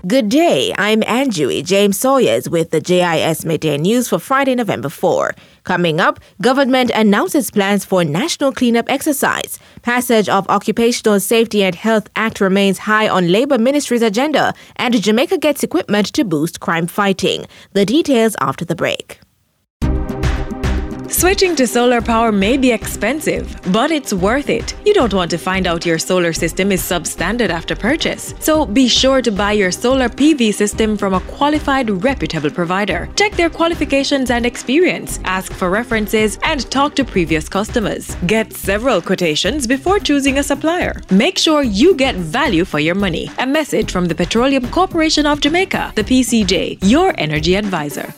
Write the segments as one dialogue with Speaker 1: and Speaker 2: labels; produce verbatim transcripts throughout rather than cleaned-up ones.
Speaker 1: Good day, I'm Anjui James Sawyers with the J I S Midday News for Friday, November fourth. Coming up, government announces plans for national cleanup exercise. Passage of Occupational Safety and Health Act remains high on Labour Ministry's agenda, and Jamaica gets equipment to boost crime fighting. The details after the break.
Speaker 2: Switching to solar power may be expensive, but it's worth it. You don't want to find out your solar system is substandard after purchase. So be sure to buy your solar P V system from a qualified, reputable provider. Check their qualifications and experience, ask for references, and talk to previous customers. Get several quotations before choosing a supplier. Make sure you get value for your money. A message from the Petroleum Corporation of Jamaica, the P C J, your energy advisor.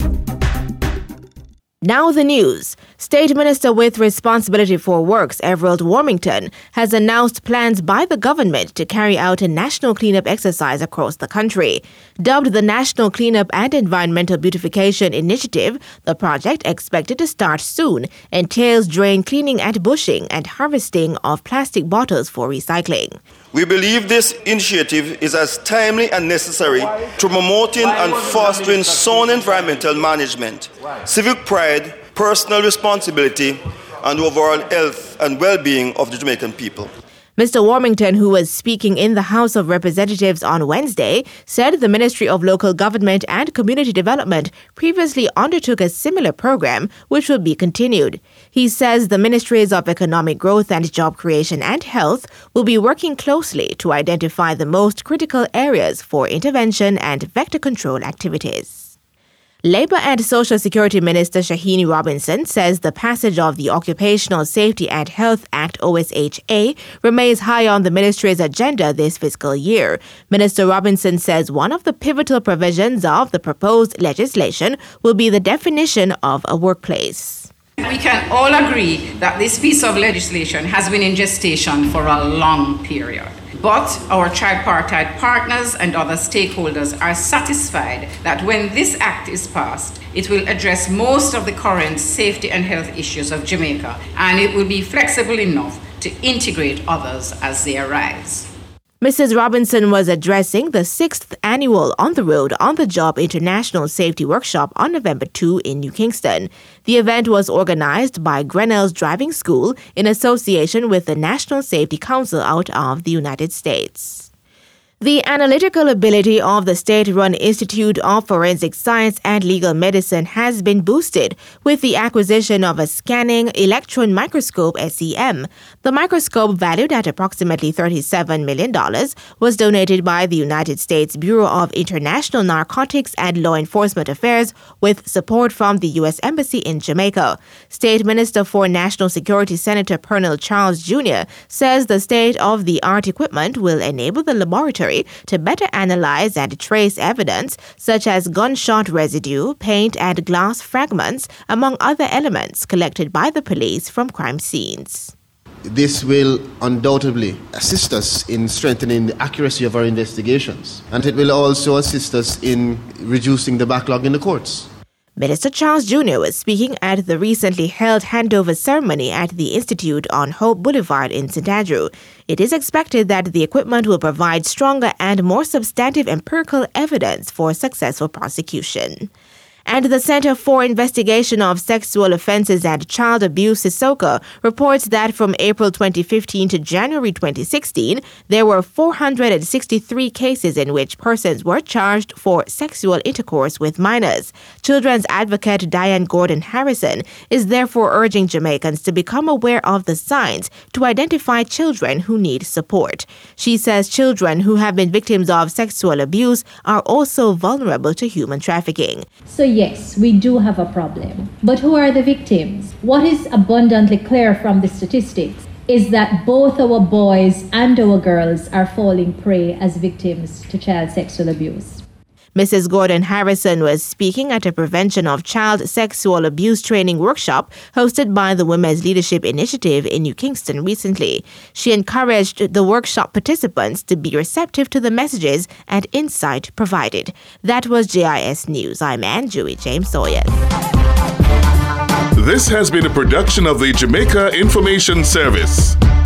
Speaker 1: Now the news. State Minister with responsibility for works, Everald Warmington, has announced plans by the government to carry out a national cleanup exercise across the country. Dubbed the National Cleanup and Environmental Beautification Initiative, the project, expected to start soon, entails drain cleaning and bushing and harvesting of plastic bottles for recycling.
Speaker 3: We believe this initiative is as timely and necessary to promoting and fostering sound environmental management, civic pride, personal responsibility, and overall health and well-being of the Jamaican people.
Speaker 1: Mister Warmington, who was speaking in the House of Representatives on Wednesday, said the Ministry of Local Government and Community Development previously undertook a similar program, which will be continued. He says the Ministries of Economic Growth and Job Creation and Health will be working closely to identify the most critical areas for intervention and vector control activities. Labour and Social Security Minister Shaheen Robinson says the passage of the Occupational Safety and Health Act O S H A remains high on the ministry's agenda this fiscal year. Minister Robinson says one of the pivotal provisions of the proposed legislation will be the definition of a workplace.
Speaker 4: We can all agree that this piece of legislation has been in gestation for a long period. But our tripartite partners and other stakeholders are satisfied that when this act is passed, it will address most of the current safety and health issues of Jamaica, and it will be flexible enough to integrate others as they arise.
Speaker 1: Missus Robinson was addressing the sixth annual On the Road, On the Job International Safety Workshop on November second in New Kingston. The event was organized by Grinnell's Driving School in association with the National Safety Council out of the United States. The analytical ability of the state-run Institute of Forensic Science and Legal Medicine has been boosted with the acquisition of a scanning electron microscope S E M. The microscope, valued at approximately thirty-seven million dollars, was donated by the United States Bureau of International Narcotics and Law Enforcement Affairs with support from the U S Embassy in Jamaica. State Minister for National Security Senator Pernell Charles Junior says the state-of-the-art equipment will enable the laboratory to better analyze and trace evidence such as gunshot residue, paint, and glass fragments, among other elements collected by the police from crime scenes.
Speaker 5: This will undoubtedly assist us in strengthening the accuracy of our investigations, and it will also assist us in reducing the backlog in the courts.
Speaker 1: Minister Charles Junior was speaking at the recently held handover ceremony at the Institute on Hope Boulevard in Saint Andrew. It is expected that the equipment will provide stronger and more substantive empirical evidence for successful prosecution. And the Center for Investigation of Sexual Offenses and Child Abuse, CISOCA, reports that from April twenty fifteen to January twenty sixteen, there were four hundred sixty-three cases in which persons were charged for sexual intercourse with minors. Children's advocate Diane Gordon Harrison is therefore urging Jamaicans to become aware of the signs to identify children who need support. She says children who have been victims of sexual abuse are also vulnerable to human trafficking.
Speaker 6: So yes, we do have a problem. But who are the victims? What is abundantly clear from the statistics is that both our boys and our girls are falling prey as victims to child sexual abuse.
Speaker 1: Missus Gordon Harrison was speaking at a prevention of child sexual abuse training workshop hosted by the Women's Leadership Initiative in New Kingston recently. She encouraged the workshop participants to be receptive to the messages and insight provided. That was J I S News. I'm Anjui James Sawyers.
Speaker 7: This has been a production of the Jamaica Information Service.